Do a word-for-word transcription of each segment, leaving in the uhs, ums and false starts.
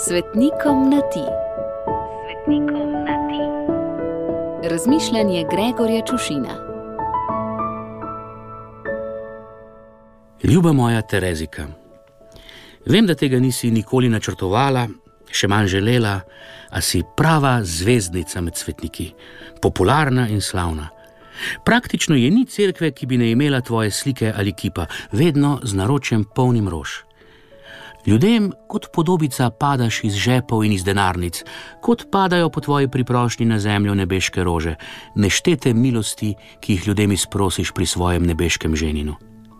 Svetnikom na ti. Svetnikom na ti. Razmišljanje Gregorja Čušina. Ljuba moja Terezika, vem, da tega nisi nikoli načrtovala, še manj želela, a si prava zvezdnica med svetniki, popularna in slavna. Praktično je ni cerkve, ki bi ne imela tvoje slike ali kipa, vedno z naročjem polnim rož. Ljudem kot podobica padaš iz žepov in iz denarnic, kot padajo po tvoji priprošnji na zemljo nebeške rože, neštete milosti, ki jih ljudem izprosiš pri svojem nebeškem ženinu.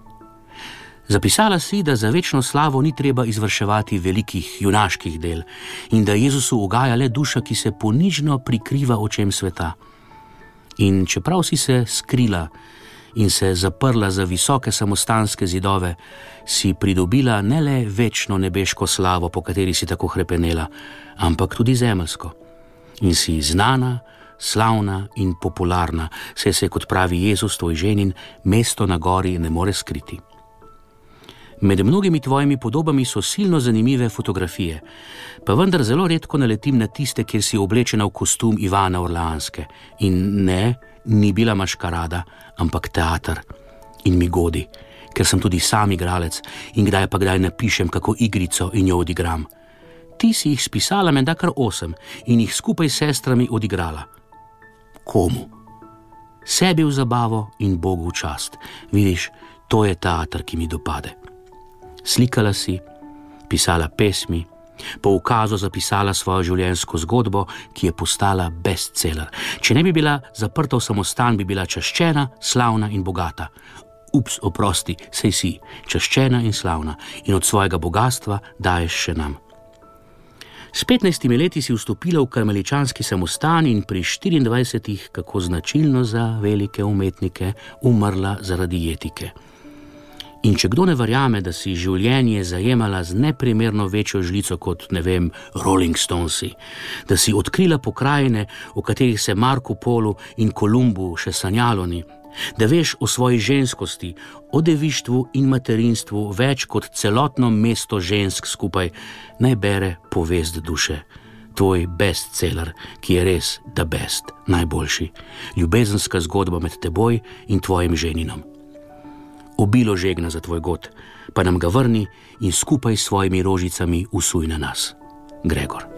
Zapisala si, da za večno slavo ni treba izvrševati velikih junaških del in da Jezusu ugaja le duša, ki se ponižno prikriva očem sveta. In čeprav si se skrila in se zaprla za visoke samostanske zidove, si pridobila ne le večno nebeško slavo, po kateri si tako hrepenela, ampak tudi zemeljsko. In si znana, slavna in popularna, saj se, kot pravi Jezus, tvoj ženin, mesto na gori ne more skriti. Med mnogimi tvojimi podobami so silno zanimive fotografije, pa vendar zelo redko naletim na tiste, kjer si oblečena v kostum Ivana Orleanske. In ne, ni bila maškarada, ampak teater. In mi godi, ker sem tudi sam igralec in kdaj pa kdaj napišem kako igrico in jo odigram. Ti si jih spisala menda kar osem in jih skupaj s sestrami odigrala. Komu? Sebi v zabavo in Bogu v čast. Vidiš, to je teater, ki mi dopade. Slikala si, pisala pesmi, po ukazu zapisala svojo življenjsko zgodbo, ki je postala bestseller. Če ne bi bila zaprta v samostan, bi bila čaščena, slavna in bogata. Ups, oprosti, sej si, čaščena in slavna in od svojega bogastva daješ še nam. S petnajstimi leti si vstopila v karmeličanski samostan in pri štiriindvajsetih, kako značilno za velike umetnike, umrla zaradi jetike. In če kdo ne verjame, da si življenje zajemala z neprimerno večjo žlico kot, ne vem, Rolling Stonesi, da si odkrila pokrajine, o katerih se Marku Polu in Kolumbu še sanjalo ni, da veš o svoji ženskosti, o devištvu in materinstvu več kot celotno mesto žensk skupaj, naj bere Povest duše, tvoj bestseller, ki je res the best, najboljši, ljubezenska zgodba med teboj in tvojim ženinom. Obilo žegna za tvoj god, pa nam ga vrni in skupaj s svojimi rožicami usuj na nas. Gregor.